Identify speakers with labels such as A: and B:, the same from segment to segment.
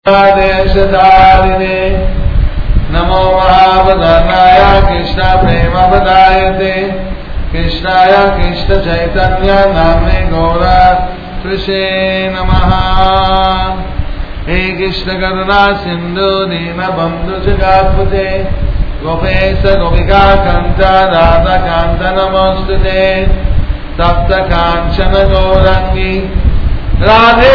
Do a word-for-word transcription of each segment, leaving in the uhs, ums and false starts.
A: देशधारिणे नमो महावदनाय कृष्ण प्रेम बदायते कृष्णाय कृष्ण चैतन्य नाम्ने गौरा कृष्णे नमः। हे कृष्ण करुणा सिंधु दीन बंधु जगत्पते गोपेश गोपिका कांत राधा कांत नमोस्तुते तप्त कांचन गौरांगी राधे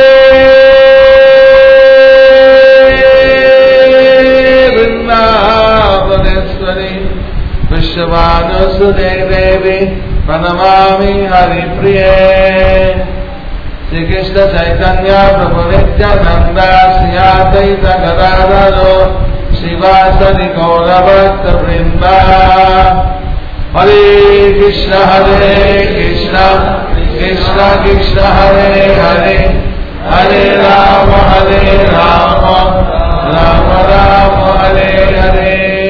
A: वृंदावनेश्वरी विश्ववानुसुते देवी प्रणमामि हरिप्रिये। श्री कृष्ण चैतन्य प्रभु नित्यानंद श्री अद्वैत गदाधरो श्रीवासदि गौरभक्त वृंदा। हरे कृष्ण हरे कृष्ण कृष्ण कृष्ण हरे हरे हरे राम हरे राम राम राम हरे हरे।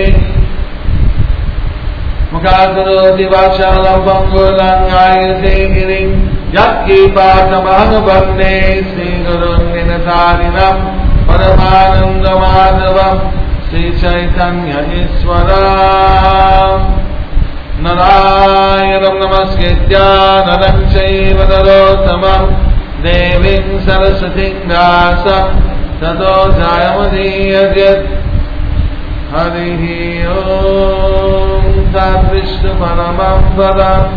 A: मुखाकरोति वाचालं पंगुलंघयते गिरिं यत्कृपातमहं वन्दे श्रीगुरुं निरतारिणं परमानन्दमाधवं श्रीचैतन्यईश्वरम्। नारायणं नमस्कृत्य नरं चैव नरोत्तमं देवीं सरस्वतीं व्यासं ततो जयमुदीरयेत्। हरिः ओम् तद्विष्णु परमं पदम्।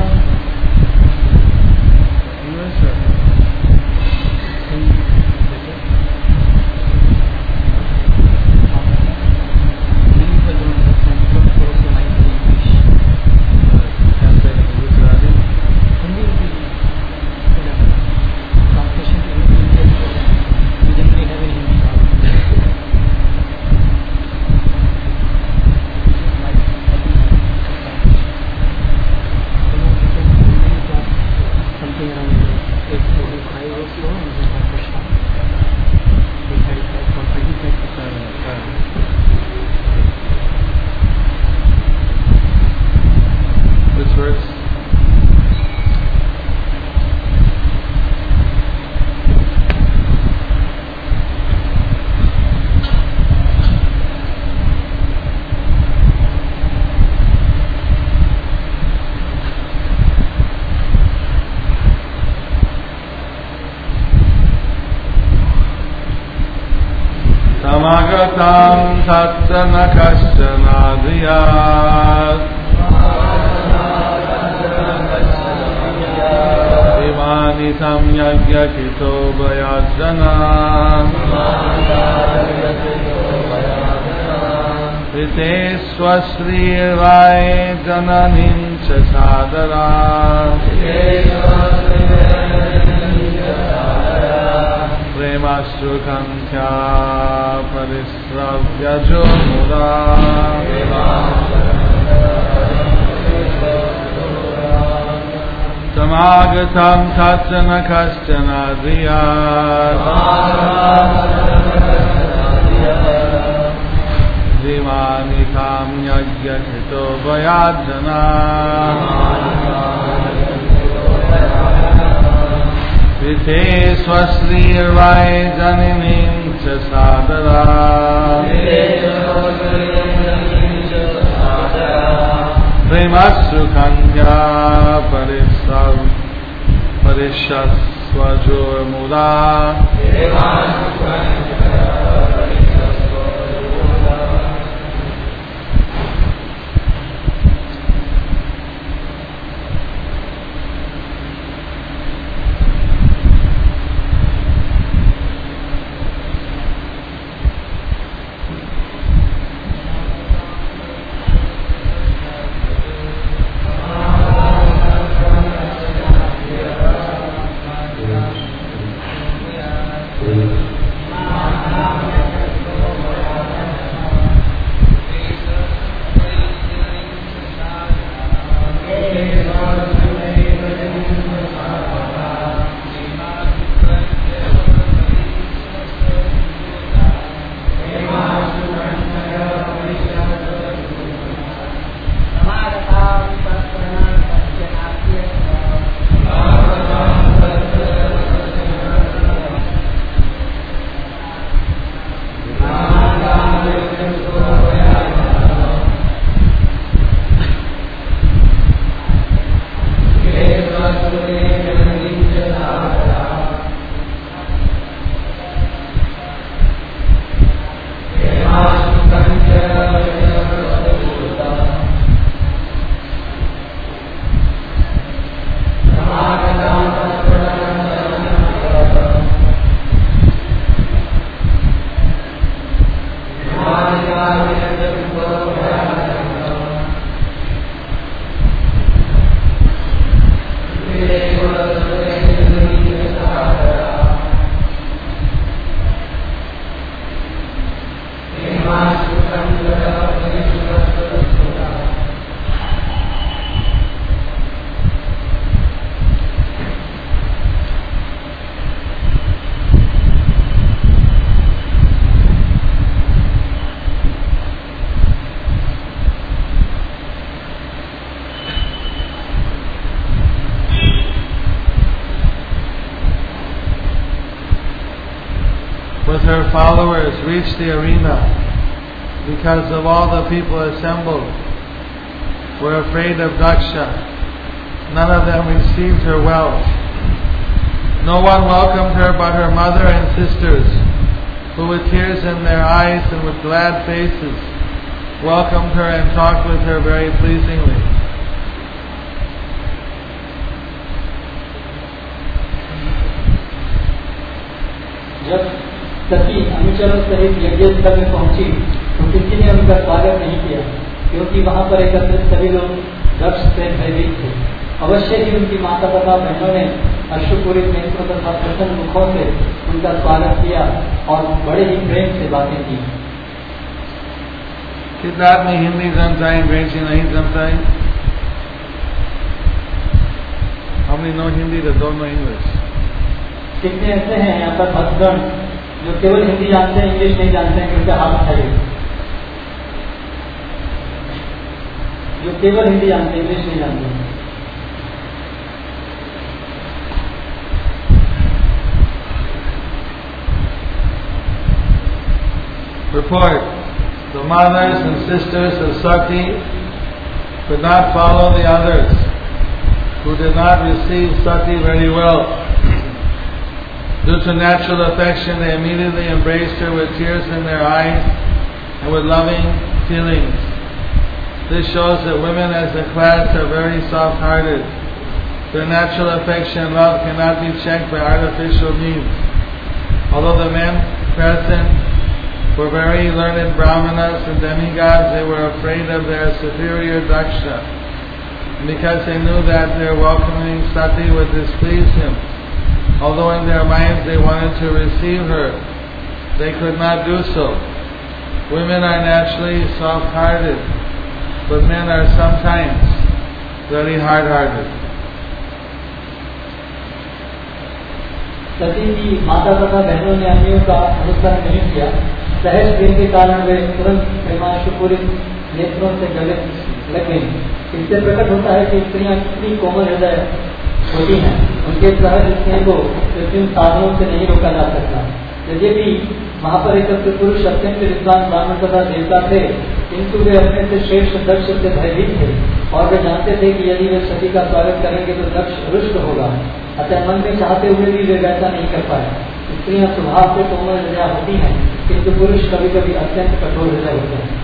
A: समागतं तत्र न कश्चन धियात् इमानि तं यज्ञकृतो भयार्चना ऋते स्वश्रीर्वाय जननीं च सादरा प्रेमाश्रुकंख्या परिस्रव्यजो मुदा। समागतं तत्र न कश्चन धियात् धीमानि तां यज्ञकृतो भयार्चना ऋते स्वश्रीर्वाय जननीं च Sadra प्रेमाश्रुकंख्या परिष्वजोर्मुदा। with her followers reached the arena, because of all the people assembled were afraid of Daksha, none of them received her well. No one welcomed her but her mother and sisters, who with tears in their eyes and with glad faces welcomed her and talked with her very pleasingly.
B: जब सती अनुचरों सहित यज्ञ स्थल में पहुंची तो किसी ने उनका स्वागत नहीं किया, क्योंकि वहां पर एकत्रित सभी लोग दक्ष से भयभीत थे। अवश्य ही उनकी माता तथा बहनों ने अश्रुपूरित नेत्रों तथा प्रसन्न मुखों से उनका स्वागत किया और बड़े ही प्रेम से बातें की।
A: कितना आदमी हिंदी जानता है, अंग्रेजी नहीं जानता है? हमने नो हिंदी तो दोनों इंग्लिश।
B: कितने ऐसे हैं यहाँ पर भक्तगण जो केवल हिंदी जानते हैं, इंग्लिश नहीं जानते हैं? क्योंकि हाथ उठाइए। जो केवल हिंदी जानते हैं, इंग्लिश नहीं जानते हैं।
A: Report: the mothers and sisters of Sati could not follow the others who did not receive Sati very well. Due to natural affection, they immediately embraced her with tears in their eyes and with loving feelings. This shows that women as a class are very soft-hearted. Their natural affection and love cannot be checked by artificial means. Although the men present were very learned brahmanas and demigods, they were afraid of their superior Daksha, because they knew that their welcoming Sati would displease him. Although in their minds they wanted to receive her, they could not do so. Women are naturally soft-hearted, but men are sometimes very hard-hearted.
B: सती की माता तथा बहनों ने अन्यों का अनुसरण नहीं किया। सहज प्रेम के कारण वे तुरंत प्रेमाशुपूरित नेत्रों से गले लग गईं। इससे प्रकट होता है कि स्त्रियां कितनी कोमल हृदय होती हैं। उनके सहज स्नेह को कृत्रिम साधनों से नहीं रोका जा सकता। यद्यपि वहाँ पर एकत्र पुरुष अत्यंत विद्वान ब्राह्मण तथा देवता थे, किंतु वे अपने से श्रेष्ठ दक्ष से भयभीत थे और वे जानते थे कि यदि वे सती का स्वागत करेंगे तो दक्ष रुष्ट होगा। अतः मन में चाहते हुए भी वे वैसा नहीं कर पाए। स्त्रियां स्वभाव से कोमल हृदय होती हैं, किंतु पुरुष कभी कभी अत्यंत कठोर हृदय होते हैं।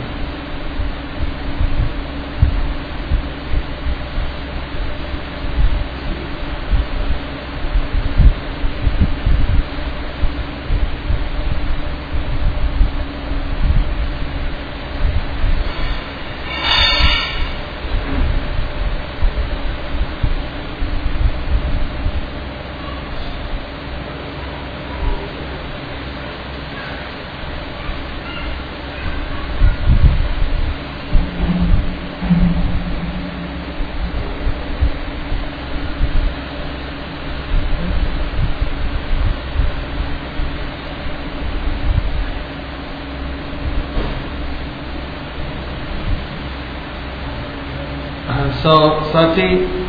A: So Sati,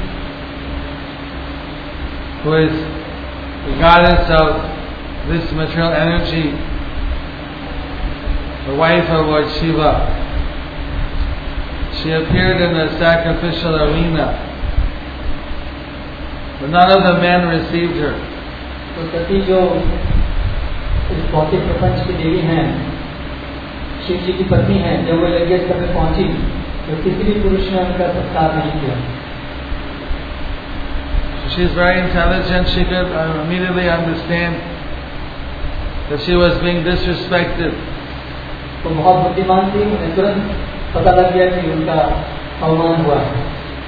A: who is the goddess of this material energy, the wife of Lord Shiva, she appeared in the sacrificial arena, but none of the men received her.
B: तो सती जो इस भौतिक प्रपंच की देवी हैं, शिव जी की पत्नी हैं, जब वो यज्ञ स्थल में पहुंची तो किसी भी पुरुष ने उनका सत्कार नहीं किया।
A: She is very intelligent. She could uh, immediately understand that she was being disrespected.
B: तो बहुत बुद्धिमान थी, उन्हें तुरंत पता लग गया कि उनका अवमान हुआ है।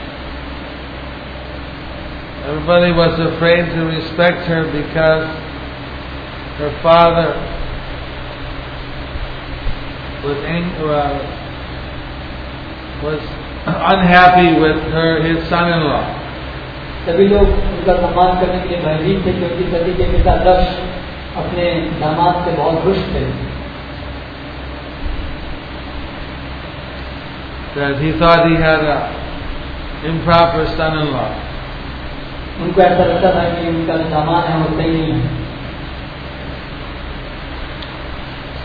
A: Everybody was afraid to respect her because her father was angry. Uh, was unhappy with her, his son-in-law.
B: सभी लोग उनका सम्मान करने के लिए भयभीत थे, क्योंकि सती के पिता दक्ष अपने दामाद से बहुत रुष्ट थे।
A: That he thought he had a improper son-in-law.
B: उनको ऐसा लगता था कि उनका दामाद है वो सही नहीं है।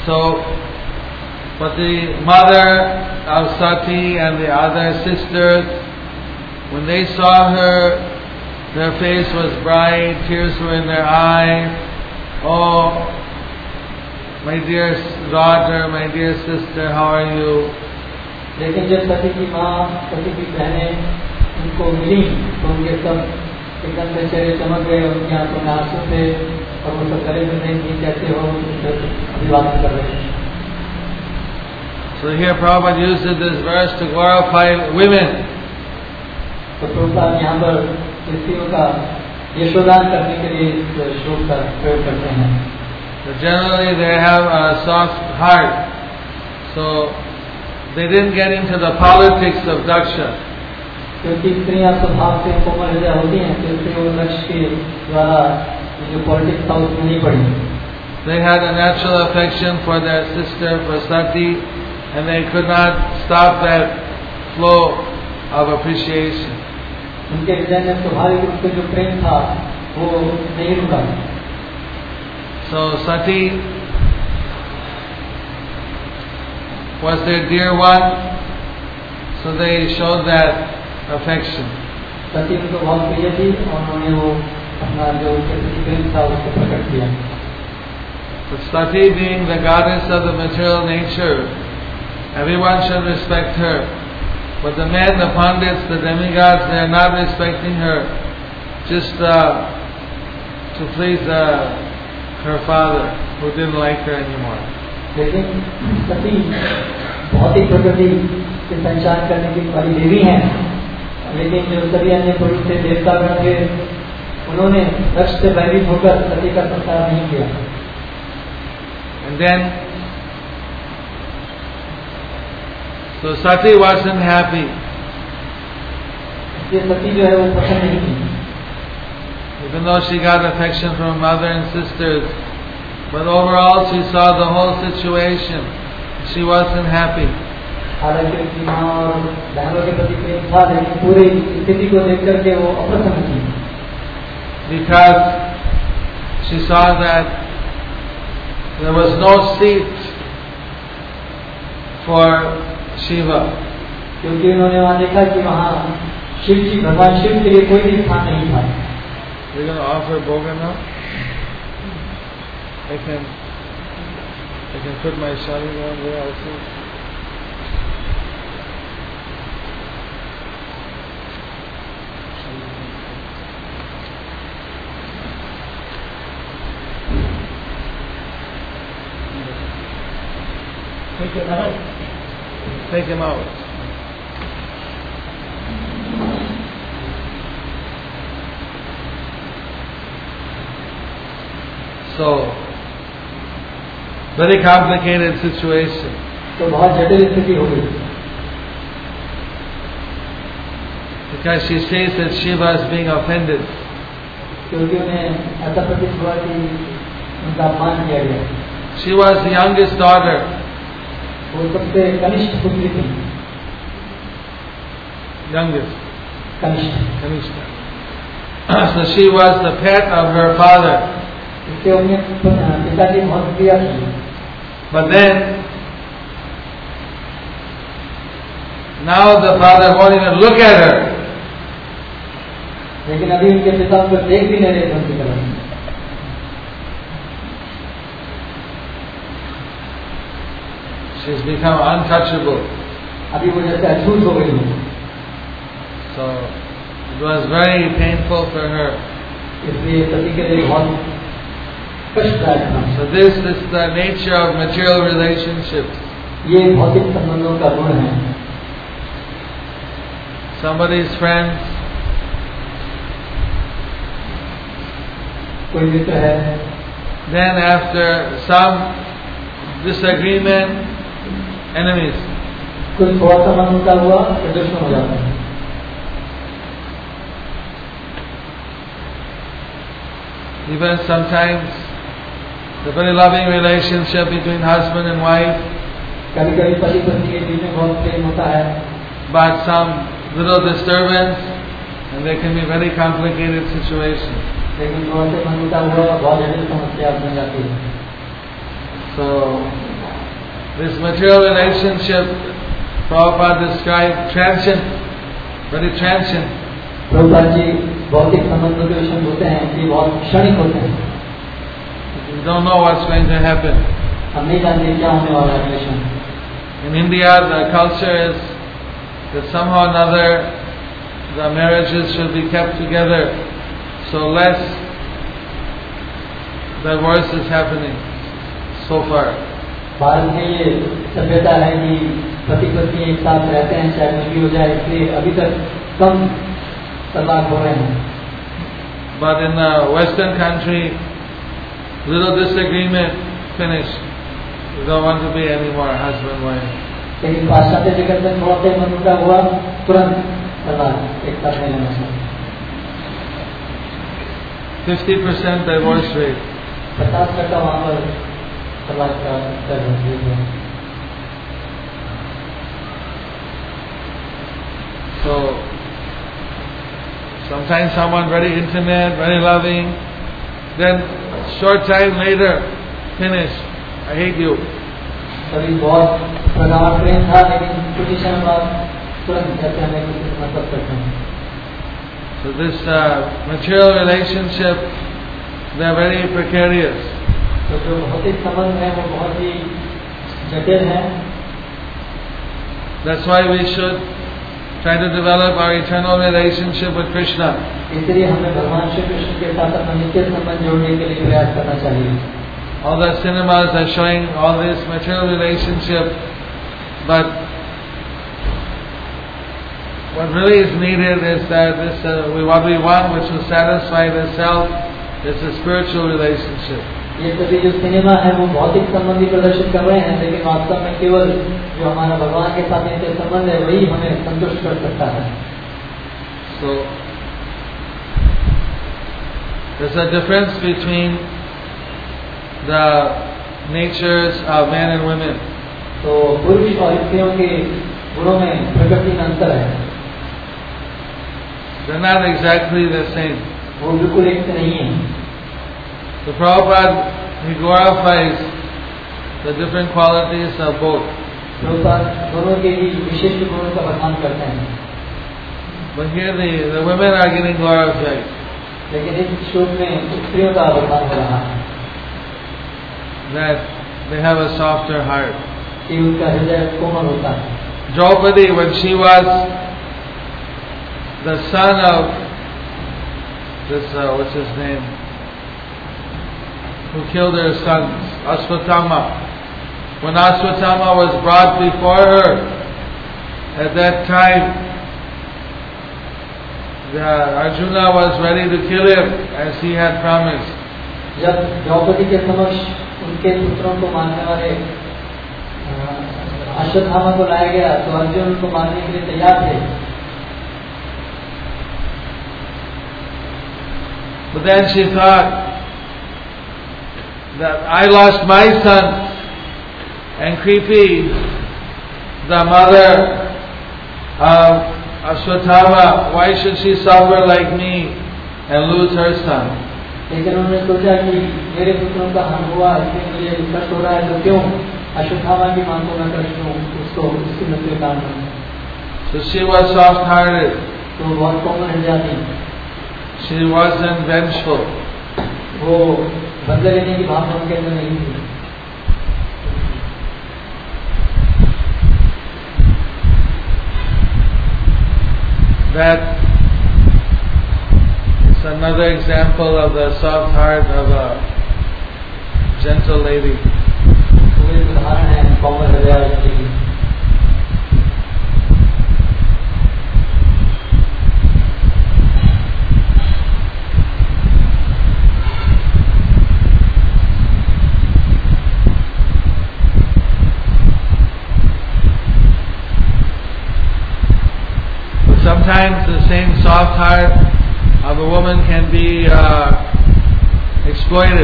A: So, but the mother of Sati and the other sisters, when they saw her, their face was bright, tears were in their eyes. Oh, my dear daughter, my dear sister, how are you?
B: लेकिन जब सती की माँ, सती की बहनें उनको मिली तो उनके सब एकदम से चेहरे चमक गए, उनकी आंखों में आंसू थे और वो सब गले मिलने की कहते हो अभिवादन कर रहे थे.
A: So here Prabhupada uses this verse to glorify women.
B: तो प्रभुपाद यहाँ पर स्त्रियों का यशोगान करने के लिए इस श्लोक का प्रयोग करते हैं.
A: But generally they have a soft heart, so they didn't get into the politics of Daksha.
B: क्योंकि स्त्रियां स्वभाव से कोमल हृदय होती हैं, तो इसलिए वो दक्ष के द्वारा जो पॉलिटिक्स था उसमें नहीं पड़ी.
A: They had a natural affection for their sister, for Sati, and they could not stop that flow of appreciation.
B: उनके हृदय में स्वाभाविक रूप से जो प्रेम था वो नहीं रुका.
A: So Sati was their dear one, so they showed that affection.
B: सती उनको बहुत प्रिय थी और उन्होंने वो अपना जो उनके प्रति प्रेम था उसको प्रकट किया.
A: But Sati, being the goddess of the material nature, everyone should respect her. But the men, the pandits, the demigods, they are not respecting her just uh, to please uh, her father, who didn't like her anymore.
B: लेकिन सती भौतिक प्रकृति से संचार करने की वाली देवी हैं, लेकिन जो सभी अन्य पुरुष थे, देवतागण थे, उन्होंने दक्ष से भयभीत होकर सती का संस्कार नहीं किया.
A: And then, so Sati wasn't happy.
B: ये सती जो है वो पसंद नहीं थी.
A: Even though she got affection from mother and sisters, but overall she saw the whole situation. She wasn't happy.
B: हालांकि उसकी माँ और बहनों के प्रति प्रेम था, लेकिन पूरी स्थिति को देख करके वो अप्रसन्न थी.
A: Because she saw that there was no seat for Shiva.
B: क्योंकि उन्होंने वहाँ देखा कि वहाँ शिव जी, भगवान शिव के लिए कोई भी स्थान नहीं था.
A: We're going to offer Bhoga now. I can, I can put my shari down there also.
B: Take him out.
A: Take him out. So, very complicated situation.
B: तो बहुत जटिल स्थिति हो गई.
A: Because she says that Shiva is being offended.
B: क्योंकि उन्हें ऐसा प्रतीत हुआ कि उनका अपमान किया गया.
A: She was the youngest daughter.
B: वो सबसे कनिष्ठ पुत्री थी.
A: Youngest.
B: कनिष्ठ.
A: Kanishta. So she was the pet of her father.
B: इसके उन्हें पिताजी बहुत प्रिय थी.
A: But then, now the father won't even look at her.
B: लेकिन अभी उनके पिता उनको देख भी नहीं रहे थे उनकी तरफ.
A: She's become untouchable.
B: अभी वो जैसे अछूत हो गई.
A: So it was very painful for her.
B: इसलिए सती के लिए बहुत कष्टदायक था.
A: So this is the nature of material relationships.
B: ये भौतिक संबंधों का गुण है.
A: Somebody's friend,
B: कोई मित्र है,
A: then after some disagreement, enemies.
B: कुछ थोड़ा सा मन उनका हुआ तो दुश्मन हो जाता है.
A: Even sometimes the very loving relationship between husband and wife,
B: कभी कभी पति पत्नी के बीच में बहुत प्रेम होता है,
A: but some little disturbance and there can be very complicated situations.
B: लेकिन थोड़ा सा मन उनका हुआ बहुत जटिल समस्या बन जाती है.
A: So this material relationship, Prabhupada described transient, very transient.
B: Prabhupada ji भौतिक संबंधों के विषय होते हैं कि बहुत क्षणिक होते हैं.
A: You don't know what's going to happen.
B: हम नहीं जानते क्या होने वाला है relation.
A: In India, the culture is that somehow or another the marriages should be kept together, so less divorce is happening so far.
B: Bharat में ये सभ्यता है कि पति पत्नी एक साथ रहते हैं चाहे कुछ भी हो जाए, इसलिए अभी तक कम तलाक हो रहे हैं.
A: But in the Western country, little disagreement, finished. You don't want to be anymore husband wife.
B: लेकिन पाश्चात्य जगत में थोड़ा सा मनमुटा हुआ तुरंत तलाक एक साथ नहीं लेना चाहिए.
A: Fifty percent divorce rate.
B: पचास टका वहाँ पर तलाक का दर है.
A: So sometimes someone very intimate, very loving, then short time later, finish. I hate you.
B: कभी बहुत प्रगाढ़ प्रेम था, लेकिन कुछ समय बाद तुरंत कहते हैं कुछ मतलब करते हैं.
A: So this uh, material relationship, they are very precarious.
B: तो जो भौतिक संबंध है वो बहुत ही जटिल है.
A: That's why we should try to develop our eternal relationship with Krishna.
B: इसलिए हमें भगवान श्री कृष्ण के साथ अपना नित्य संबंध जोड़ने के लिए प्रयास करना चाहिए.
A: All the cinemas are showing all this material relationship, but what really is needed is that this uh, what we want, which will satisfy the self, is a spiritual relationship.
B: ये सभी जो सिनेमा है वो भौतिक संबंधी प्रदर्शित कर रहे हैं, लेकिन वास्तव में केवल जो हमारा भगवान के साथ नित्य संबंध है वही हमें संतुष्ट कर सकता है.
A: So there's a difference between the natures of men and women.
B: तो पुरुष और स्त्रियों के गुणों में प्रकृति में अंतर है.
A: They're not exactly the same.
B: वो बिल्कुल एक से नहीं है.
A: So Prabhupada, he glorifies the different qualities of both.
B: Prabhupada दोनों के ही विशिष्ट गुणों का बखान करते हैं.
A: But here the, the women are getting glorified.
B: लेकिन इस श्लोक में स्त्रियों का बखान हो रहा है.
A: That they have a softer heart.
B: कि उनका हृदय कोमल होता है.
A: Draupadi, when she was the son of this, uh, what's his name, who killed her sons, Ashwatthama. When Ashwatthama was brought before her, at that time, the Arjuna was ready to kill him as he had promised.
B: जब द्रौपदी के समक्ष उनके पुत्रों को मारने वाले अश्वत्थामा को लाया गया तो अर्जुन उनको मारने के लिए तैयार थे.
A: But then she thought that I lost my son, and Kripi, the mother of Ashwatthama, why should she suffer like me and lose her son?
B: लेकिन उन्होंने सोचा कि मेरे पुत्रों का हानि हुआ, इसलिए मुझे कष्ट हो रहा है, तो क्यों अश्वत्थामा की मां को मैं कष्ट दूं, उसको उसकी मृत्यु का कारण.
A: So she was soft-hearted.
B: तो बहुत कोमल हृदय थी.
A: She wasn't vengeful.
B: वो बदले लेने की भावना उनके अंदर नहीं थी.
A: That is another example of the soft heart of a gentle lady.
B: वो एक उदाहरण है कोमल हृदय की.
A: Sometimes the same soft heart of a woman can be uh, exploited.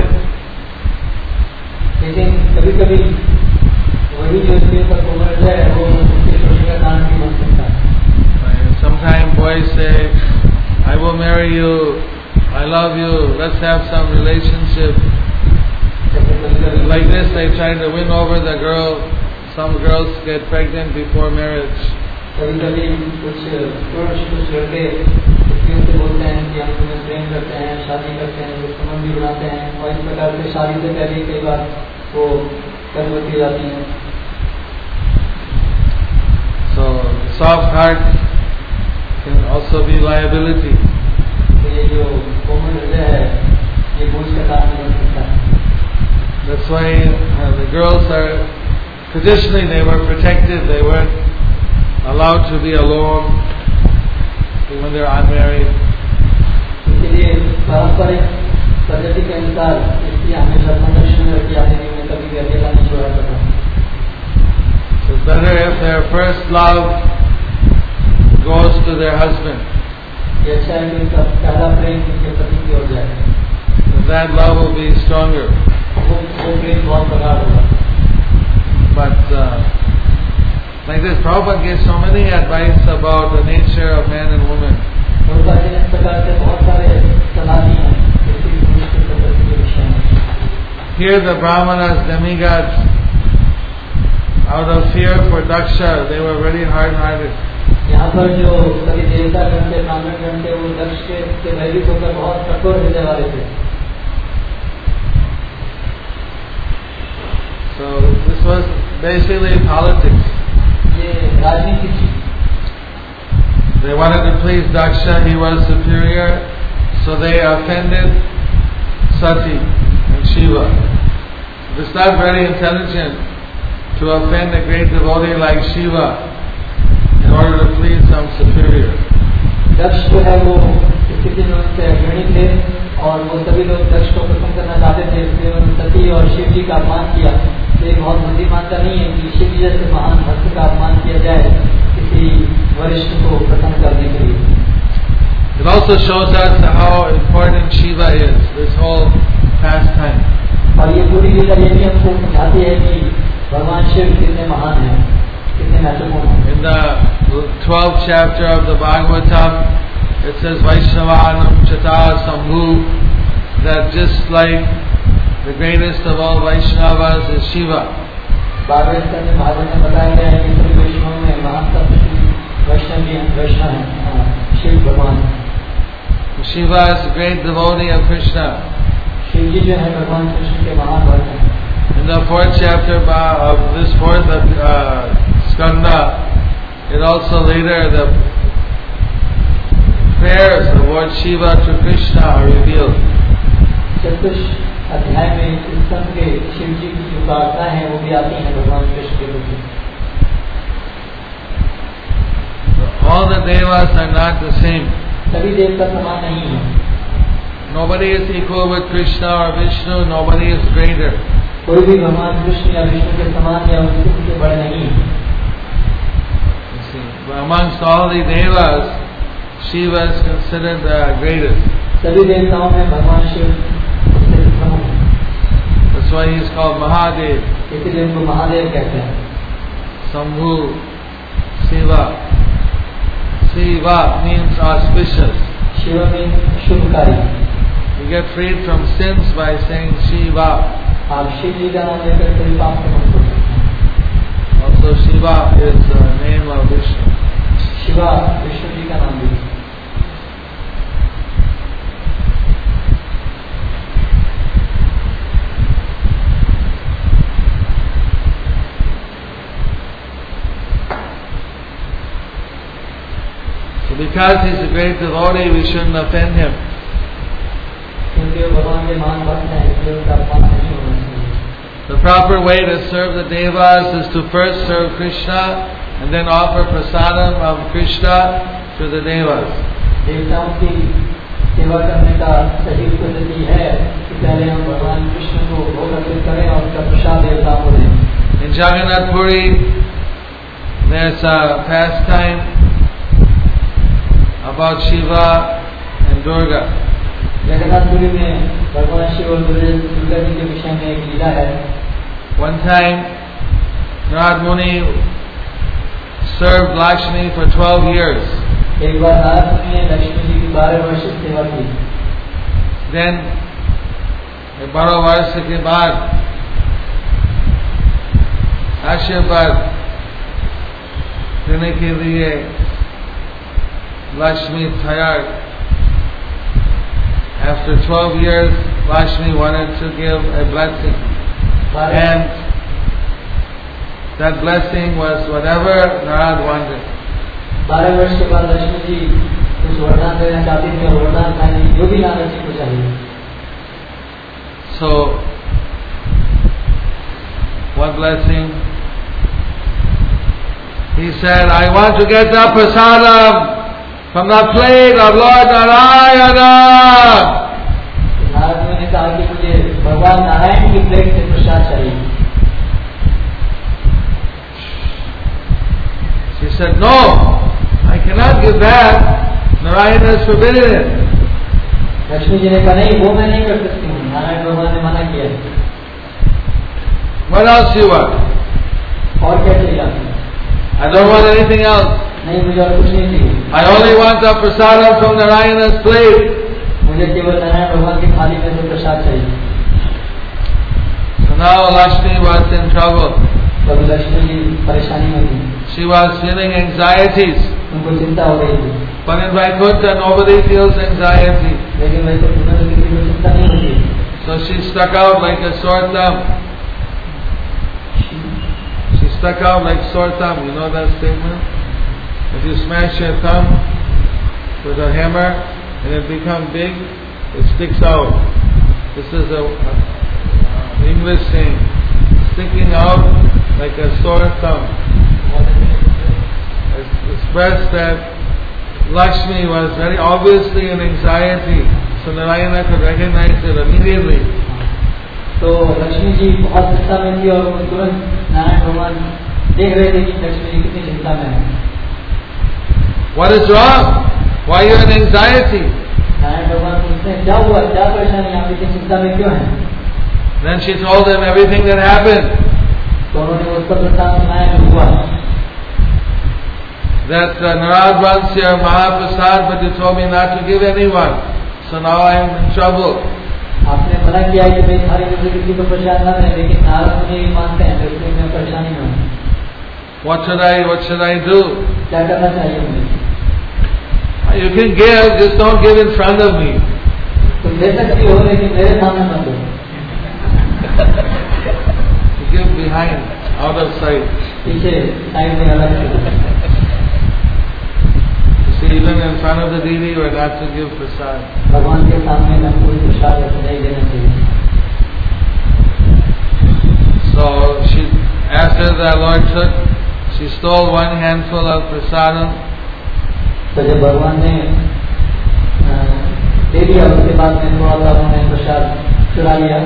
B: लेकिन कभी-कभी वही जो स्त्री का कोमल हृदय है वो उसके शोषण का कारण भी बन सकता है.
A: Sometimes boys say, "I will marry you. I love you. Let's have some relationship." Like this, they try to win over the girl some girls get pregnant before marriage.
B: कभी कभी कुछ पुरुष कुछ लड़के स्त्रियों से बोलते हैं कि हम तुम्हें प्रेम करते हैं, शादी करते हैं, कुछ संबंध भी बनाते हैं और इस प्रकार से शादी से पहले कई बार वो गर्भवती हो जाती हैं.
A: So soft heart can also be liability.
B: तो ये जो कोमल हृदय है ये बोझ का कारण बन सकता है.
A: That's why uh, the girls are traditionally they were protected. They weren't allowed to be alone even when they're unmarried.
B: इसलिए पारंपरिक पद्धति के अनुसार स्त्रियां हमेशा संरक्षण में रखी जाती थी, उन्हें कभी भी अकेला नहीं छोड़ा जाता.
A: So it's better if their first love goes to their husband.
B: ये अच्छा है कि उनका पहला प्रेम उनके पति की ओर जाए.
A: And that love will be stronger.
B: वो वो प्रेम बहुत प्रगाढ़ होगा.
A: But uh, like this, Prabhupada gives so many advice about the nature of man and woman.
B: Prabhupada ji ने इस प्रकार से बहुत सारे सलाह दी हैं स्त्री पुरुष की प्रकृति के विषय में.
A: Here the Brahmanas, demigods, out of fear for Daksha, they were very hard-hearted.
B: यहाँ पर जो सभी देवता गण थे, ब्राह्मण गण थे, वो दक्ष के से भयभीत होकर बहुत कठोर हृदय वाले थे.
A: So this was basically politics.
B: ये राजनीति थी.
A: They wanted to please Daksha, he was superior, so they offended Sati and Shiva. It's not very intelligent to offend a great devotee like Shiva in order to please some superior.
B: दक्ष जो है वो स्थिति में उनसे अग्रणी थे और वो सभी लोग दक्ष को प्रसन्न करना चाहते थे, इसलिए उन्होंने सती और शिव जी का अपमान किया. ये बहुत बुद्धिमानता नहीं है कि शिव जी जैसे महान भक्त का अपमान किया जाए किसी वरिष्ठ को प्रसन्न करने के लिए.
A: It also shows us how important Shiva is, this whole pastime.
B: और ये पूरी लीला ये भी हमको समझाती है कि भगवान शिव कितने महान हैं, कितने महत्वपूर्ण हैं.
A: In the twelfth chapter of the Bhagavatam, it says Vaishnavanam Chata Sambhu, that just like the greatest of all Vaishnavas is Shiva.
B: Bhagavat में भागवत में बताया गया है कि सभी वैष्णवों में महान वैष्णव भी वैष्णव हैं, शिव भगवान.
A: Shiva is a great devotee of Krishna.
B: Shiv जी जो है भगवान कृष्ण के महान भक्त हैं.
A: In the fourth chapter of this fourth uh, skanda, it also later the prayers of Lord Shiva to Krishna are revealed.
B: चतुर्थ अध्याय में इस संत के शिव जी की जो प्रार्थना है वो भी आती है भगवान कृष्ण के प्रति.
A: All the devas are not the same.
B: सभी देवता समान नहीं है.
A: Nobody is equal with Krishna or Vishnu. Nobody is greater.
B: कोई भी भगवान कृष्ण या विष्णु के समान या उनसे बड़े नहीं है.
A: Amongst all the devas, Shiva is considered the greatest.
B: सभी देवताओं में भगवान शिव सबसे प्रमुख है.
A: That's why he is called Mahadev.
B: इसीलिए उनको महादेव कहते हैं.
A: Sambhu, Shiva. Shiva means auspicious.
B: Shiv means शुभकारी.
A: You get freed from sins by saying Shiva.
B: आप शिव जी का नाम लेकर कोई पाप से मुक्त हो सकते हैं.
A: Also Shiva is the name of Vishnu.
B: Shiva Vishnu ji का नाम भी.
A: So because he's a great devotee, we shouldn't offend him.
B: क्योंकि वो भगवान के महान भक्त हैं, इसलिए उनका अपमान नहीं होना चाहिए.
A: The proper way to serve the devas is to first serve Krishna and then offer prasadam of Krishna to the devas.
B: देवताओं की सेवा करने का सही पद्धति है कि पहले हम भगवान कृष्ण को भोग अर्पित करें और उसका प्रसाद देवताओं को दें.
A: In Jagannath Puri, there's a pastime about Shiva and Durga.
B: Jagannathpuri में भगवान शिव और दुर्गा जी के विषय में एक लीला है.
A: One time, Narad Muni served Lakshmi for twelve years.
B: एक बार नारद मुनि ने लक्ष्मी जी की बारह वर्ष सेवा की.
A: Then, बारह वर्ष के बाद आशीर्वाद देने के लिए Lakshmi tired. After twelve years, Lakshmi wanted to give a blessing, and that blessing was whatever Narad wanted.
B: बारह वर्ष के बाद लक्ष्मी जी कुछ वरदान देना चाहती थी और वरदान था नहीं जो भी नारद जी को चाहिए.
A: So, what blessing? He said, I want to get the prasadam from the plate of Lord Narayana.
B: Narad ने कहा कि मुझे भगवान नारायण की प्लेट से प्रसाद चाहिए.
A: She said, no, I cannot give that. Narayana has forbidden it.
B: Lakshmi ji ने कहा नहीं वो मैं नहीं कर सकती हूँ, नारायण भगवान ने मना किया.
A: What else you want?
B: और क्या चाहिए आपको?
A: I don't want anything else.
B: नहीं मुझे और कुछ नहीं चाहिए.
A: I only want the prasadam from Narayana's plate.
B: मुझे केवल नारायण भगवान की थाली में से प्रसाद चाहिए.
A: So now Lakshmi was in trouble.
B: तो लक्ष्मी जी परेशानी में थी.
A: She was feeling anxieties.
B: उनको चिंता हो रही थी.
A: But in Vaikuntha nobody feels anxiety.
B: लेकिन वैकुंठ में किसी को चिंता नहीं होती.
A: So she stuck out like a sore thumb. She stuck out like sore thumb. You know that statement? If you smash your thumb with a hammer and it becomes big, it sticks out. This is a, a, a English saying, sticking out like a sore thumb. It expressed that Lakshmi was very obviously in anxiety, so Narayana could recognize it immediately.
B: तो लक्ष्मी जी बहुत चिंता में थी और तुरंत नारायण भगवान देख रहे थे कि लक्ष्मी जी कितनी चिंता में है.
A: What is wrong? Why are you in anxiety?
B: Narayan भगवान पूछते हैं क्या हुआ, क्या परेशानी, आप इतनी चिंता में क्यों हैं?
A: Then she told him everything that happened.
B: तो उन्होंने उसका प्रस्ताव सुनाया जो हुआ.
A: That uh, Narad wants your Mahaprasad, but you told me not to give anyone. So now I am in trouble.
B: आपने मना किया है कि भाई थाली में से किसी को प्रसाद न दें, लेकिन नारद मुझे ही मानते हैं, तो इसलिए मैं परेशानी में हूँ.
A: What should I? What should I do?
B: क्या करना चाहिए मुझे?
A: You can give, just don't give in front of me.
B: तुम दे सकती हो लेकिन मेरे सामने मत दो.
A: You give behind, out of sight.
B: पीछे साइड में अलग से.
A: See, even in front of the deity, we are not to give prasad.
B: भगवान के सामने में कोई प्रसाद नहीं देना चाहिए.
A: So she, after the Lord took, she stole one handful of prasadam.
B: तो जब भगवान ने दे दिया उसके बाद में थोड़ा सा उन्होंने प्रसाद चुरा लिया.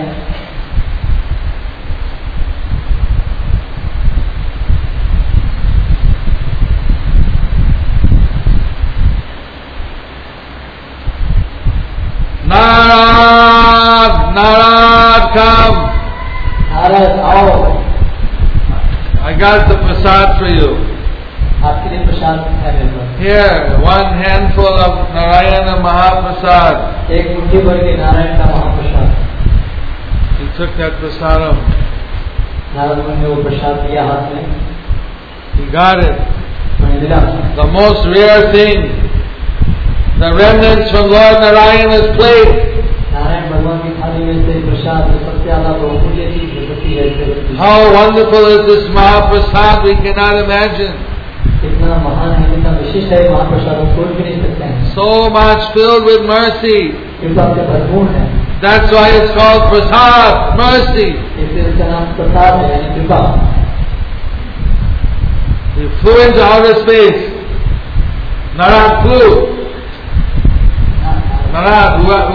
A: Narad, Narad, come.
B: नारद आओ.
A: I got the prasad for you.
B: आपके लिए प्रसाद है मेरे पास.
A: Here, one handful of Narayana Mahaprasad.
B: एक मुट्ठी भर के नारायण का महाप्रसाद.
A: He took that prasadam.
B: Narad मुनि ने वो प्रसाद दिया हाथ में.
A: He got it.
B: उन्हें मिला.
A: The most rare thing. The remnants from Lord Narayana's plate.
B: Narayan भगवान की थाली में से प्रसाद सबसे ज्यादा बहुमूल्य चीज होती है.
A: How wonderful is this Mahaprasad, we cannot imagine.
B: कितना महान है, कितना विशिष्ट है महाप्रसाद, हम सोच भी नहीं सकते हैं.
A: So much filled with mercy.
B: कृपा से भरपूर है.
A: That's why it's called prasad, mercy.
B: इसलिए इसका नाम प्रसाद है यानी कृपा.
A: He flew into outer space. Narad flew. Narad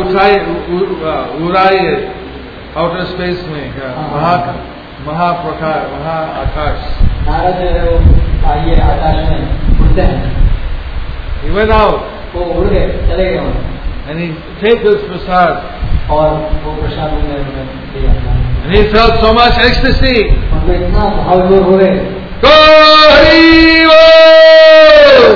A: उड़ाए outer space में महा महाप्रकाश महा आकाश.
B: नारद जो है वो आइए आकाश में उड़ते हैं.
A: He went out.
B: वो उड़ गए, चले गए वहाँ.
A: And he take this prasad.
B: और वो प्रसाद उन्हें दिया.
A: And he felt so much ecstasy.
B: उनको इतना भावविभोर हो गए.
A: Hari Bol!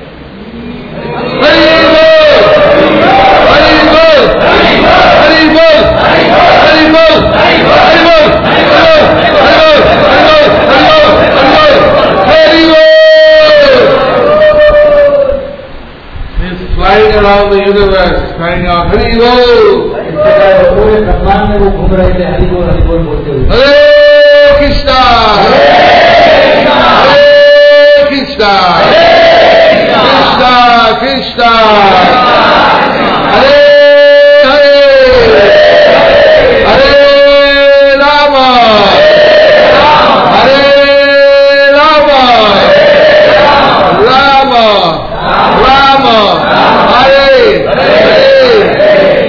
A: Hari Bol! Hari Bol! Hari Bol! Hari Bol! Hari Bol! Hari Bol! Hari Bol! Hari Bol! Hari Bol! Hari Bol!
B: बोल हरि बोल बोलते हुए
A: Hare Krishna, Hare Krishna, Krishna Krishna, Hare Hare, Hare Rama, Hare Rama, Rama Rama, Hare Hare.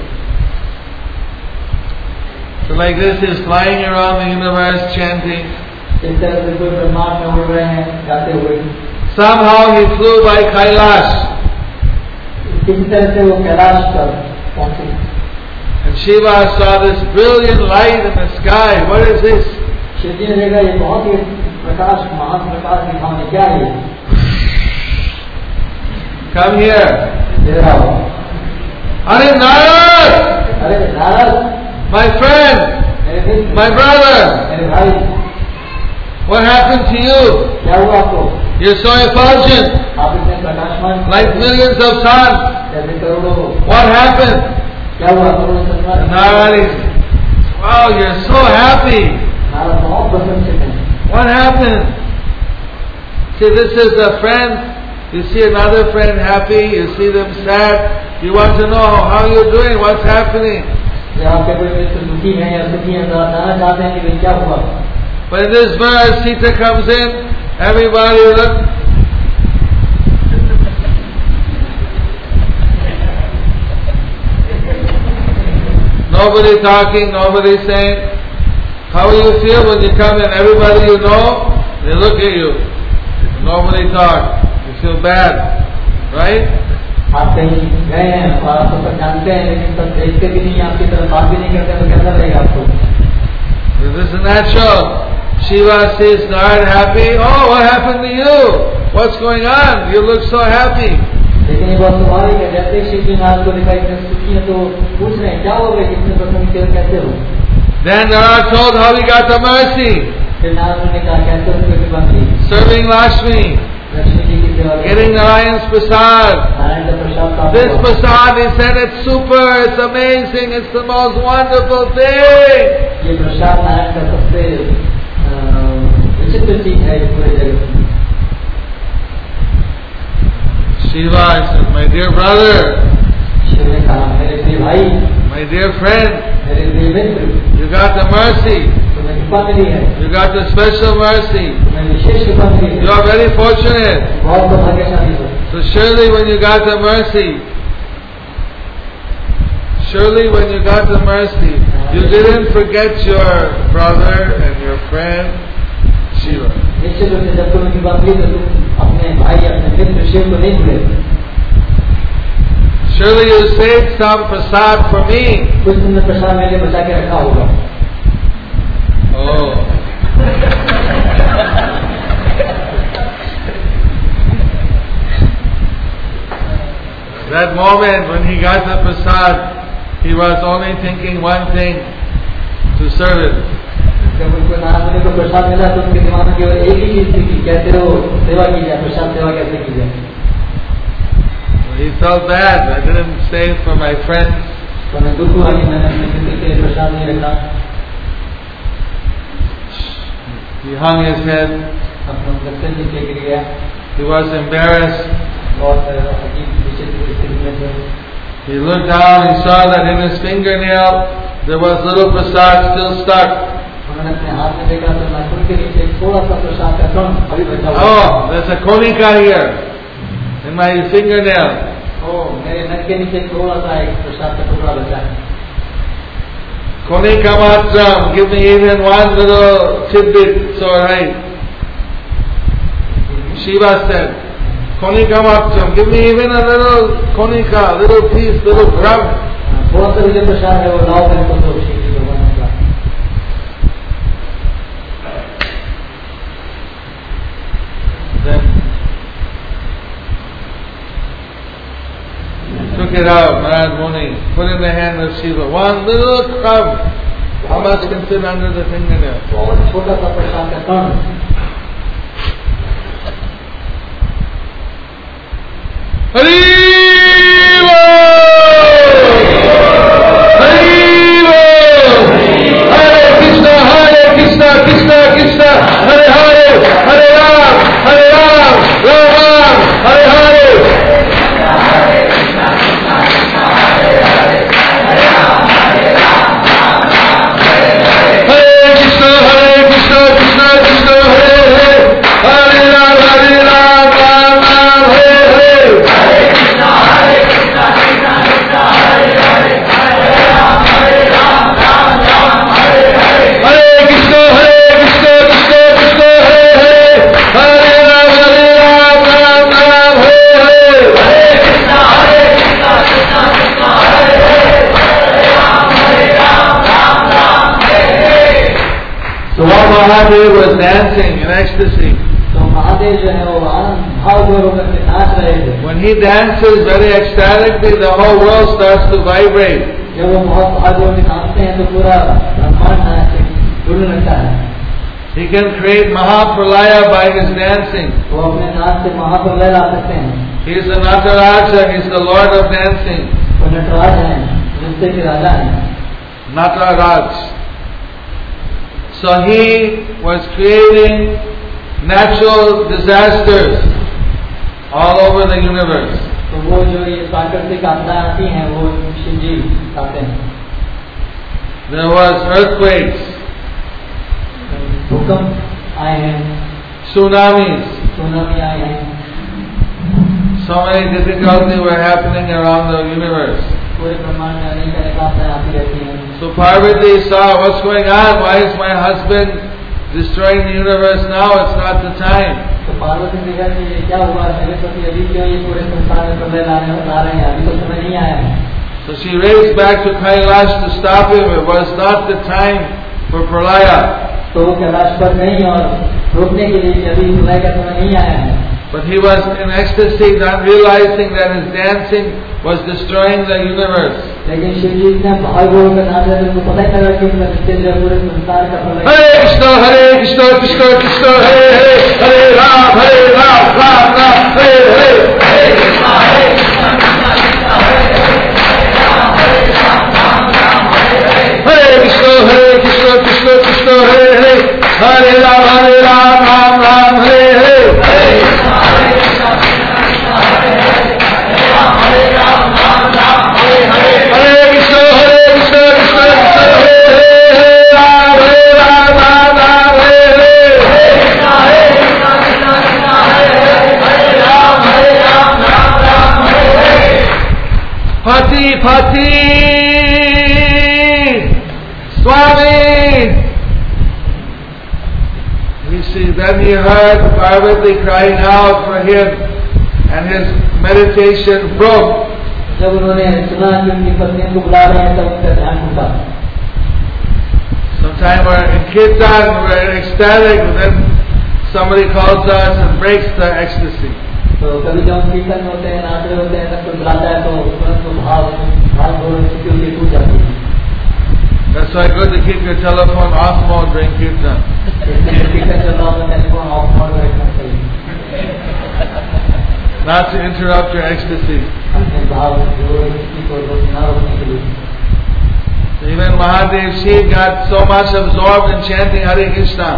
A: So like this is flying around the universe chanting.
B: इस तरह से कोई ब्रह्मांड में उड़ रहे हैं गाते हुए.
A: Somehow he flew by Kailash.
B: किसी तरह से वो कैलाश पर पहुंचे.
A: And Shiva saw this brilliant light in the sky. What is this?
B: Shiv जी ने देखा ये बहुत ही प्रकाश महान प्रकाश दिखाने क्या है.
A: Come here.
B: तेरा हो.
A: Hare Narad!
B: अरे Narad.
A: My friend, my brother,
B: मेरे भाई.
A: what happened to you?
B: क्या हुआ आपको?
A: You're so effulgent,
B: आप इतने प्रकाशमान.
A: like millions of suns.
B: जैसे करोड़ों.
A: What happened?
B: क्या हुआ करोड़ों संसार?
A: Narad is, wow, you're so happy.
B: Narad बहुत प्रसन्न थे.
A: What happened? See, this is a friend. You see another friend happy, you see them sad. You want to know how you're doing, what's happening.
B: आपके कोई मित्र दुखी है या सुखी है जानना चाहते हैं कि क्या हुआ.
A: But in this verse, Sita comes in, everybody look. Nobody talking, nobody saying. How will you feel when you come in? Everybody you know, they look at you. Nobody talk. You feel bad, right?
B: आप कहीं गए हैं और आप सब जानते हैं लेकिन सब देखते भी नहीं, आपकी तरफ बात भी नहीं करते, तो कैसा लगेगा आपको.
A: This is natural. Shiva sees Narad happy. Oh, what happened to you? What's going on? You look so happy.
B: लेकिन ये बात स्वाभाविक है. जैसे शिव जी नारद को दिखाई इतने सुखी है तो पूछ रहे हैं क्या हो गए, कितने प्रसन्न थे, कैसे हो.
A: Then Narad told how he got the mercy.
B: फिर नारद ने कहा कैसे उसको कृपा मिली.
A: Serving Lakshmi.
B: लक्ष्मी जी की सेवा.
A: Getting Narayan's prasad.
B: नारायण का प्रसाद प्राप्त.
A: This prasad, he said, it's super, it's amazing, it's the most wonderful thing.
B: ये प्रसाद नारायण का सबसे विचित्र चीज है इस पूरे जगत में.
A: Shiva said, my dear brother,
B: Shiv ने कहा मेरे प्रिय भाई,
A: my dear friend,
B: मेरे प्रिय मित्र,
A: you got the mercy.
B: तुम्हें कृपा मिली है.
A: You got the special mercy.
B: तुम्हें विशेष कृपा मिली है.
A: You are very fortunate.
B: बहुत भाग्यशाली हो.
A: So surely when you got the mercy, surely when you got the mercy, you didn't forget your brother and your friend, Shiva.
B: निश्चित रूप से जब तुम्हें कृपा मिली तो तुम अपने भाई अपने मित्र शिव को नहीं भूले.
A: Surely you saved some prasad for me.
B: कुछ तुमने प्रसाद मेरे लिए बचा के रखा होगा.
A: Oh. That moment when he got the prasad, he was only thinking one thing, to serve it.
B: जब उनको नारद मुनि को प्रसाद मिला तो उनके दिमाग में केवल एक ही चीज थी कि कैसे वो सेवा की जाए, प्रसाद सेवा कैसे की जाए.
A: He felt bad. I didn't save for my friends.
B: तो मैं दुख हुआ कि मैंने अपने मित्र के लिए प्रसाद नहीं रखा.
A: He hung his head.
B: अपने गर्दन नीचे गिर गया.
A: He was embarrassed.
B: बहुत अजीब विचित्र स्थिति में थे.
A: He looked down. He saw that in his fingernail there was little prasad still stuck.
B: उन्होंने अपने हाथ में देखा तो नाखून के नीचे थोड़ा सा प्रसाद का कण अभी बचा हुआ.
A: Oh, there's a konika here in my fingernail.
B: ओ मेरे नख के नीचे थोड़ा सा एक प्रसाद का टुकड़ा बचा है.
A: Konika matram, give me even one little tidbit, it's alright. Shiva said, Konika matram, give me even a little konika, little piece, little crumb.
B: थोड़ा सा जो प्रसाद है वो लाओ मेरे को तो शिव जी भगवान का.
A: Then took it out, Narad Muni, put in the hand of Shiva, one little crumb. How much can fit under the fingernail?
B: बहुत छोटा सा प्रसाद का कण.
A: Haribo! Haribo! was dancing in ecstasy.
B: तो महादेव जो है वो आनंद भाव जोर होकर के नाच रहे थे।
A: When he dances very ecstatically, the whole world starts to vibrate.
B: जब वो बहुत भाव जोर से नाचते हैं तो पूरा ब्रह्मांड नाचते डुलने लगता है।
A: He can create Mahapralaya by his dancing.
B: वो अपने नाच से महाप्रलय ला सकते हैं।
A: He is the Nataraja, he is the Lord of dancing.
B: वो नटराज हैं, नृत्य के राजा हैं।
A: Nataraj. So he was creating natural disasters all over the universe.
B: तो वो जो ये प्राकृतिक आपदाएं आती हैं वो शिव जी लाते हैं।
A: There was earthquakes,
B: भूकंप आए हैं,
A: tsunamis.
B: सुनामी आए हैं।
A: So many difficulties were happening around the universe.
B: पूरे ब्रह्मांड में अनेक अनेक आपदाएं आती रहती हैं।
A: So Parvati saw what's going on. Why is my husband destroying the universe now? It's not the time.
B: तो पार्वती ने कहा कि ये क्या हुआ मेरे पति अभी क्यों ये पूरे संसार में प्रलय लाने ला रहे हैं, अभी तो समय नहीं आया है।
A: So she raced back to Kailash to stop him. It was not the time for pralaya.
B: तो वो कैलाश पर नहीं और रोकने के लिए कि अभी प्रलय का समय नहीं आया है।
A: But he was in ecstasy, not realizing that his dancing was destroying the universe.
B: लेकिन शिव जी इतने भाव जोर कर नाच रहे थे उनको पता ही चला कि उनका नृत्य जो है पूरे संसार का प्रलय।
A: Hare Krishna, Hare Krishna, Krishna Krishna, Hare Hare, Hare Ram, Hare Ram, Ram Ram, Hare Hare, Hare Krishna, Hare Krishna, Krishna Krishna, Hare Hare, Hare Ram, Ram Ram, Hare Hare, Hare Krishna, Hare Krishna, Krishna Krishna, Hare Hare, Hare Ram, Hare Ram, Ram Ram, Hare Hare, Hare Krishna, Hare Krishna, Krishna Krishna, Hare Hare, Hare Ram, Hare Ram, Ram Ram, Hare Hare, Hare Krishna, Hare Krishna, Krishna Krishna, Hare Hare, Ram, Hare Ram, Ram Ram, Hare Hare, Hare Krishna, Hare Krishna, Krishna Krishna, Hare Hare, Hare Ram, Hare Ram, Ram Ram, Hare Hare. Pati, Pati, Swami. You see, then he heard Parvati crying out for him, and his meditation broke.
B: जब उन्होंने सुना कि उनकी पत्नी को बुला रहे हैं तब उनका ध्यान टूटा।
A: Sometime we're in kirtan, we're ecstatic, and then somebody calls us and breaks the ecstasy.
B: तो कभी जब हम कीर्तन में होते हैं, नाच रहे होते हैं, तब कोई बुलाता है तो तुरंत तो भाव भाव जोर स्थिति उनकी टूट जाती है।
A: That's why good to keep your telephone off mode during kirtan.
B: कीर्तन चल रहा होता है, टेलीफोन ऑफ मोड में रखना चाहिए।
A: Not to interrupt your ecstasy.
B: अपने भाव जोर स्थिति को रोकना रोकने के लिए।
A: Even Mahadev Shiv got so much absorbed in chanting Hare Krishna.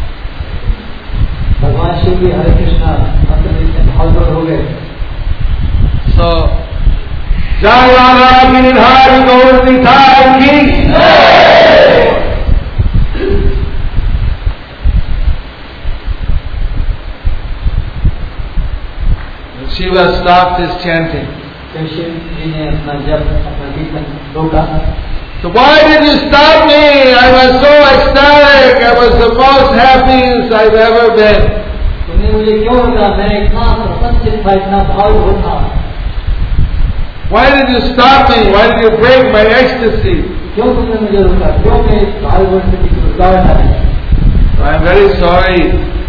B: भगवान शिव भी हरे कृष्णा मंत्र में भाव जोर हो गए।
A: So, Jai Radha Giridhari Gaur Nitai ki Jai. Shiva stopped his chanting.
B: तो शिव जी ने अपना जप अपना कीर्तन रोका।
A: So why did you stop me? I was so ecstatic. I was the most happiest I've ever been.
B: तुमने मुझे क्यों रोका? मैं इतना प्रसन्नचित्त था, इतना भावुक था।
A: Why did you stop me? Why did you break my ecstasy?
B: क्यों तुमने मुझे रोका? क्यों मैं इस भावुक स्थिति को रुकावट डाली?
A: I am very sorry,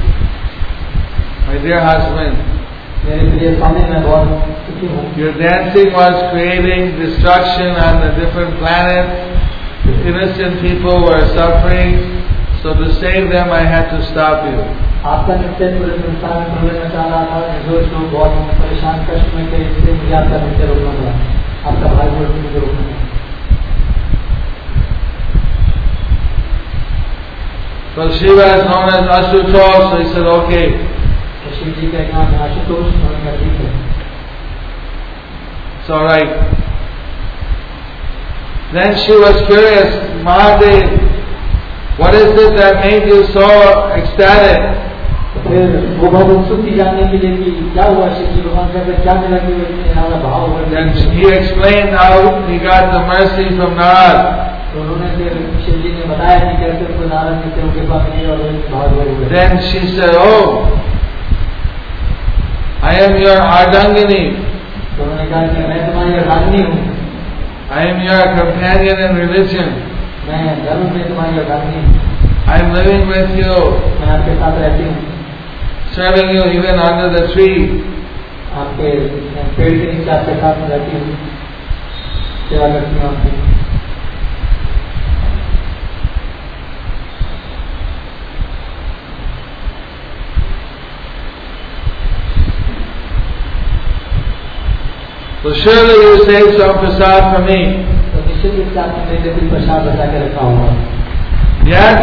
A: my dear husband.
B: मेरे प्रिय स्वामी, मैं बहुत सुखी हूँ।
A: Your dancing was creating destruction on the different planets. The innocent people were suffering, so to save them, I had to stop you.
B: आपका नृत्य पूरे संसार में प्रलय मचा रहा था, निर्दोष लोग बहुत परेशान कष्ट में थे, इसलिए मुझे आपका नृत्य रोकना पड़ा, आपका भाई बोल मुझे रोकना पड़ा।
A: So Shiva is known as Ashutosh, so he said, okay.
B: तो शिव जी का नाम है आशुतोष, उन्होंने कहा ठीक है।
A: It's all right. Then she was curious, Mahadev, what is it that made you so ecstatic?
B: फिर वो बहुत उत्सुक थी जानने के लिए कि क्या हुआ शिव जी भगवान का क्या मिला कि वो इतने ज्यादा भाव हो गए।
A: Then he explained how he got the mercy from Narad.
B: तो उन्होंने फिर शिव जी ने बताया कि कैसे उनको नारद ने उनके पास मिले और भाव हो गए।
A: Then she said, oh, I am your Ardangini.
B: तो उन्होंने कहा कि मैं तुम्हारी अर्धांगिनी हूँ।
A: I am your companion in religion.
B: मैं धर्म में तुम्हारी अर्धांगिनी हूँ।
A: I am living with you,
B: मैं आपके साथ रहती हूँ,
A: serving you even under the tree.
B: आपके पेड़ के नीचे आपके साथ रहती हूँ, सेवा करती हूँ आपकी.
A: So surely you save some prasad for me.
B: तो निश्चित रूप से आपने मेरे लिए कुछ प्रसाद बचा के रखा होगा.
A: Yes?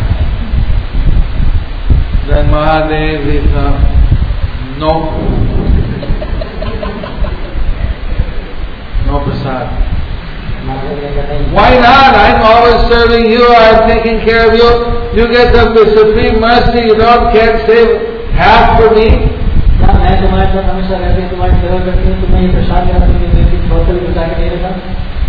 A: Then Mahadev is uh, no. No prasad. Why not? I'm always serving you, I'm taking care of you. You get the supreme mercy, you don't can't save half for me.
B: मैं तुम्हारे साथ हमेशा रहती हूँ, तुम्हारी सेवा करती हूँ, तुम्हें ये प्रसाद देना, तुम्हें मेरी बोतल बचा के दे देगा.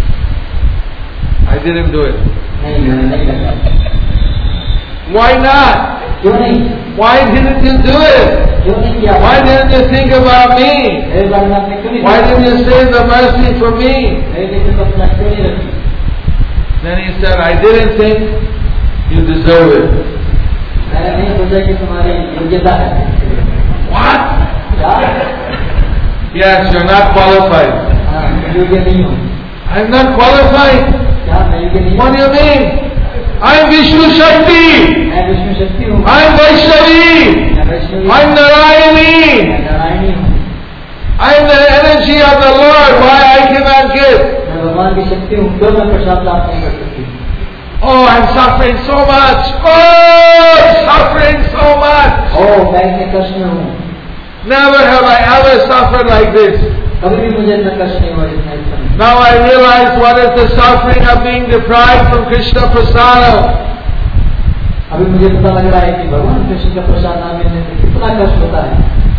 A: I didn't do it.
B: नहीं मैंने नहीं लगा.
A: Why not?
B: क्यों नहीं?
A: Why didn't you do it?
B: क्यों नहीं किया?
A: Why didn't you think about me?
B: मेरे बारे में आपने क्यों नहीं?
A: Why didn't you save the mercy for me?
B: मेरे लिए तो अपना क्यों नहीं रखी?
A: Then he said, I didn't think you deserve it.
B: मैंने नहीं सोचा कि तुम्हारी योग्यता है.
A: What?
B: क्या?
A: Yes, you're not qualified.
B: हाँ, योग्य नहीं हूँ.
A: I'm not qualified.
B: क्या मैं योग्य नहीं?
A: What do you mean? I'm Vishnu Shakti.
B: मैं विष्णु शक्ति हूँ.
A: I'm Vaishnavi.
B: मैं वैष्णवी.
A: I'm Narayani.
B: मैं नारायणी हूँ.
A: I'm the energy of the Lord. Why I cannot give?
B: मैं भगवान की शक्ति हूँ, क्यों मैं प्रसाद प्राप्त नहीं कर सकती?
A: Oh, I'm suffering so much. Oh, suffering so much.
B: ओह, मैं इतने कष्ट में हूँ.
A: Never have I ever suffered like this.
B: कभी भी मुझे इतना कष्ट नहीं हुआ जितना इस समय.
A: Now I realize what is the suffering of being deprived from Krishna Prasadam.
B: अभी मुझे पता लग रहा है कि भगवान कृष्ण का प्रसाद ना मिलने से कितना कष्ट होता है.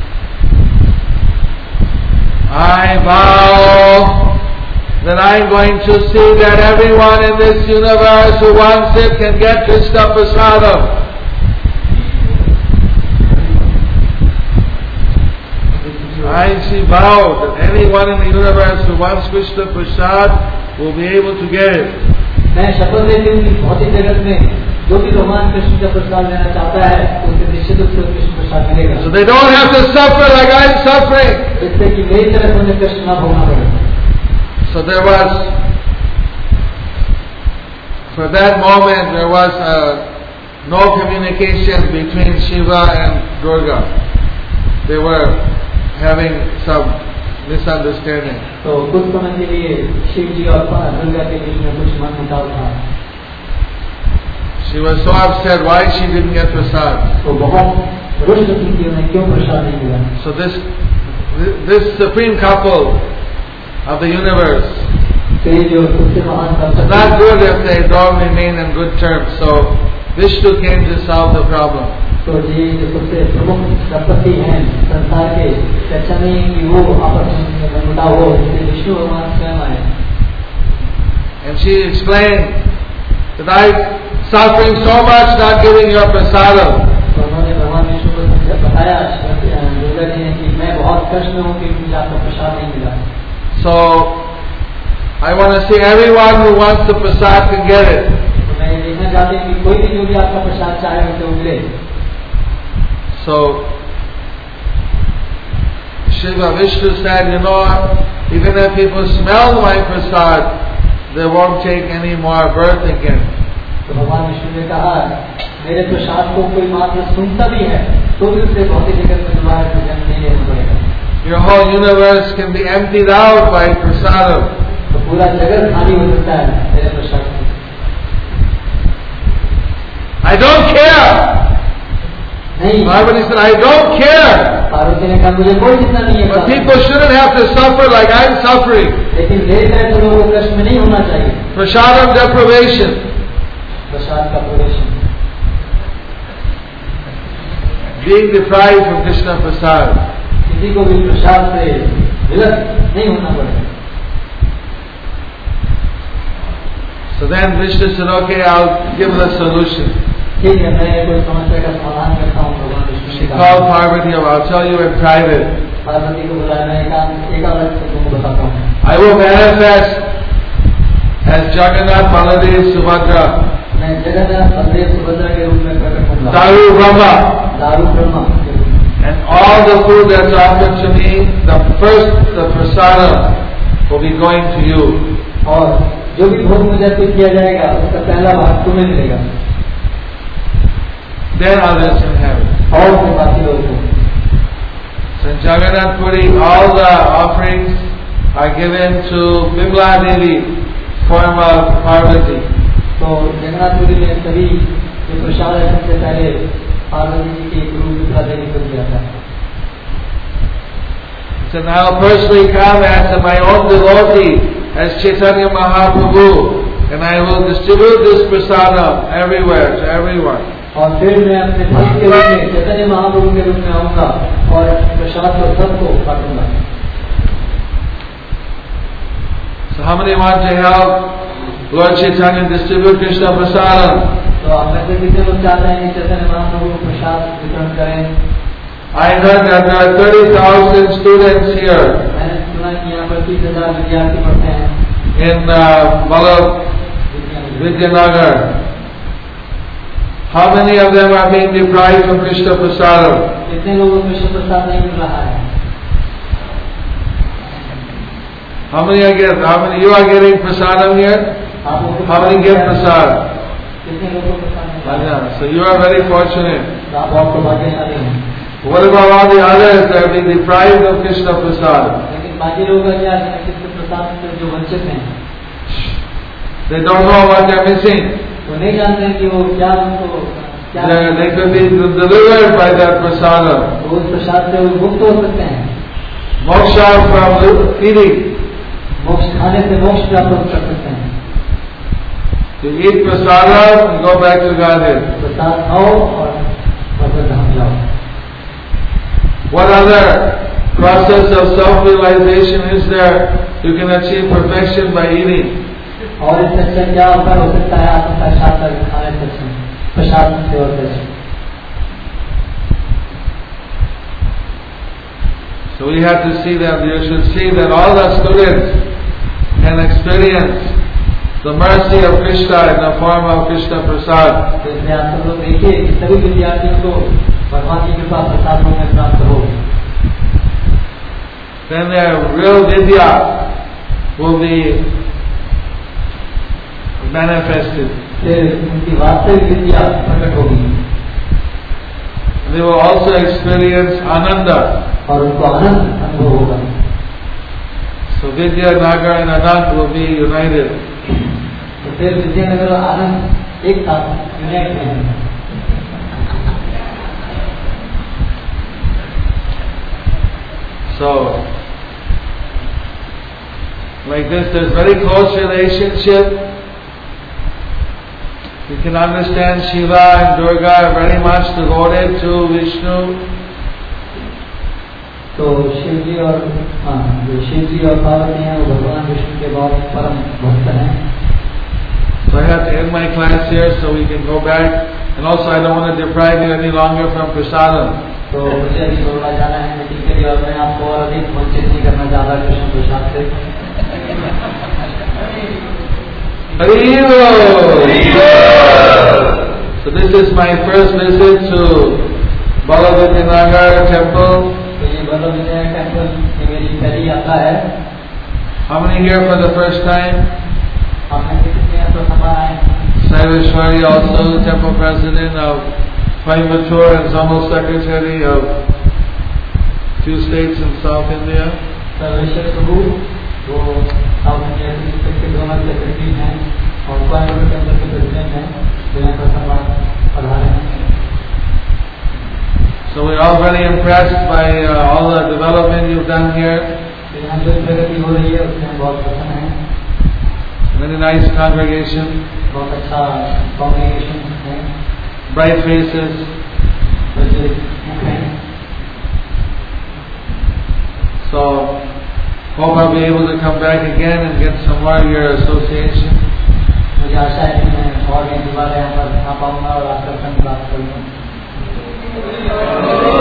A: I vow that I am going to see that everyone in this universe who wants it can get Krishna Prasadam. I see vow that anyone in the universe who wants Krishna Prasad will be able to get it.
B: मैं शपथ लेती हूँ कि भौतिक जगत में जो भी भगवान कृष्ण का प्रसाद लेना चाहता है उसे निश्चित रूप से कृष्ण प्रसाद मिलेगा.
A: So they don't have to suffer like I am suffering.
B: जिससे कि मेरी तरफ उन्हें कष्ट न भोगना पड़े.
A: So there was, for that moment, there was uh, no communication between Shiva and Durga. They were having some misunderstanding.
B: तो कुछ समय के लिए शिव जी और दुर्गा के बीच में कुछ मनमुटाव था.
A: She was so upset why she didn't get prasad.
B: तो बहुत रुष्ट थी कि उन्हें क्यों प्रसाद नहीं मिला.
A: So this this supreme couple of the universe,
B: तो ये जो सबसे महान
A: it's
B: couple
A: not good if they don't remain in good terms. So Vishnu came to solve the problem.
B: तो ये जो सबसे प्रमुख दंपति हैं संसार के, अच्छा नहीं कि वो आपस में मनमुटाव हो, इसलिए विष्णु भगवान स्वयं आए.
A: And she explained that I'm suffering so much not giving your prasadam.
B: तो उन्होंने भगवान विष्णु को बताया दुर्गा जी ने कि मैं बहुत कष्ट में हूँ कि मुझे आपका प्रसाद नहीं मिला.
A: So I want to see everyone who wants the prasad can get it.
B: तो मैं देखना चाहती हूँ कि कोई भी जो भी आपका प्रसाद चाहे उसे वो मिले.
A: So Shiva Vishnu said, you know, even if people smell my prasad, they won't take any more birth again.
B: तो भगवान विष्णु ने कहा, मेरे प्रसाद को कोई मात्र सुनता भी है तो भी उसे भौतिक जगत में दोबारा से जन्म नहीं लेना पड़ेगा.
A: Your whole universe can be emptied out by prasadam.
B: तो पूरा जगत खाली हो सकता है मेरे प्रसाद से.
A: I don't care.
B: नहीं.
A: Parvati said, I don't care.
B: Parvati ने कहा मुझे कोई चिंता नहीं है.
A: But people shouldn't have to suffer like I'm suffering.
B: लेकिन मेरी तरह से लोगों को कष्ट में नहीं होना चाहिए.
A: Prasadam deprivation.
B: प्रसाद का प्रवेशन.
A: Being deprived from Krishna Prasad.
B: किसी को भी प्रसाद से विलक नहीं होना पड़ेगा.
A: So then Vishnu said, okay, I'll give the solution.
B: ठीक है, मैं कोई समस्या का समाधान करता हूँ. भगवान Vishnu
A: She called Parvati, I'll tell you in private.
B: Parvati को बुलाया, मैं एकांत एकांत से तुमको बताता हूँ.
A: I will manifest as Jagannath, Baladev, Subhadra.
B: मैं मैं जगन्नाथ बलदेव सुभद्रा के रूप में प्रकट होऊंगा।
A: Daru Brahma.
B: दारू ब्रह्मा के रूप में।
A: And all the food that's offered to me, the first, the prasada, will be going to you.
B: और जो भी भोग मुझे अर्पित किया जाएगा उसका पहला भाग तुम्हें मिलेगा।
A: Then others in heaven.
B: और फिर बाकी लोगों को।
A: So in Jagannath Puri, all the offerings are given to Bimla Devi, form of Parvati.
B: तो जगन्नाथपुरी में सभी जो प्रसाद है सबसे पहले पार्वती जी के गुरु बिमला देवी को दिया था।
A: So now I'll personally come as my own devotee, as Chaitanya Mahaprabhu, and I will distribute this prasadam everywhere to everyone.
B: और फिर मैं अपने भक्त के रूप में चैतन्य महाप्रभु के रूप में आऊंगा और प्रसाद को सबको बांटूंगा।
A: So how many want to help Lord Chaitanya distribute Krishna prasadam?
B: तो आप में से कितने लोग चाहते हैं कि चैतन्य महाप्रभु को प्रसाद वितरण करें?
A: I heard that there are thirty thousand students here
B: मैंने सुना कि यहाँ पर तीस हजार विद्यार्थी पढ़ते हैं
A: in uh, Vallabh Vidyanagar. How many of them are being deprived of Krishna prasadam?
B: कितने लोगों को कृष्ण प्रसाद नहीं मिल रहा है?
A: How many are getting? How many you are getting prasadam here? How many get prasad?
B: कितने लोगों को प्रसाद मिल रहा है?
A: So you are very fortunate.
B: आप बहुत भाग्यशाली हैं।
A: What about all the others that have been deprived of Krishna prasad?
B: लेकिन बाकी लोगों का क्या है? कृष्ण प्रसाद से जो वंचित हैं,
A: They don't know what they are missing.
B: वो नहीं जानते हैं कि वो क्या उनको क्या
A: They, they could be delivered by that prasadam.
B: वो उस प्रसाद से वो मुक्त हो सकते हैं।
A: Moksha from eating.
B: मोक्ष खाने से मोक्ष प्राप्त कर सकते हैं।
A: To eat prasadam and go back to Godhead.
B: प्रसाद खाओ और भगवत धाम जाओ।
A: What other process of self-realization is there? You can achieve perfection by eating.
B: और इससे अच्छा क्या उपाय हो सकता है आत्म साक्षात्कार खाने से प्रसाद सेवा से?
A: So we have to see that, you should see that all the students can experience the mercy of Krishna in the form of Krishna prasad.
B: तो इसलिए आप सब लोग देखिए कि सभी विद्यार्थियों को भगवान की कृपा प्रसाद रूप में प्राप्त हो।
A: Then their real vidya will be manifested.
B: फिर उनकी वास्तविक विद्या प्रकट होगी।
A: They will also experience ananda.
B: और उनको आनंद अनुभव होगा।
A: So Vidya, Nagar and Anand will be united.
B: तो फिर विद्यानगर और आनंद एक साथ यूनाइट हैं।
A: So, like this, there's very close relationship. You can understand Shiva and Durga are very much devoted to Vishnu.
B: तो शिव जी और हाँ जो शिव जी और पार्वती हैं वो भगवान विष्णु के बहुत परम भक्त हैं।
A: So I have to end my class here so we can go back. And also I don't want to deprive you any longer from prasadam.
B: तो मुझे अभी थोड़ा जाना है मीटिंग के लिए और मैं आपको और अधिक वंचित नहीं करना चाहता कृष्ण प्रसाद से।
A: So this is my first visit to Balavidinagar temple.
B: तो ये बलविनायक टेम्पल ये मेरी पहली यात्रा है।
A: How many here for the first time?
B: आपने कितने यात्रा सभा आए?
A: Saiveshwari also temple president of Coimbatore and Zonal secretary of few states in South India.
B: Sarveshwar Prabhu वो साउथ इंडिया के जोनल सेक्रेटरी हैं और कोयम्बटूर टेम्पल के प्रेसिडेंट हैं। तो यहाँ पर संवाद पधारे हैं।
A: So we're all very impressed by uh, all the development you've done here.
B: यहाँ जो प्रगति हो रही है उसमें हम बहुत प्रसन्न हैं।
A: Very nice congregation.
B: बहुत अच्छा कॉन्ग्रेगेशन है।
A: Bright faces. So hope I'll be able to come back again and get some more of your association.
B: मुझे आशा है कि मैं और भी दोबारा यहाँ पर आ पाऊंगा और आपका संग प्राप्त करूंगा।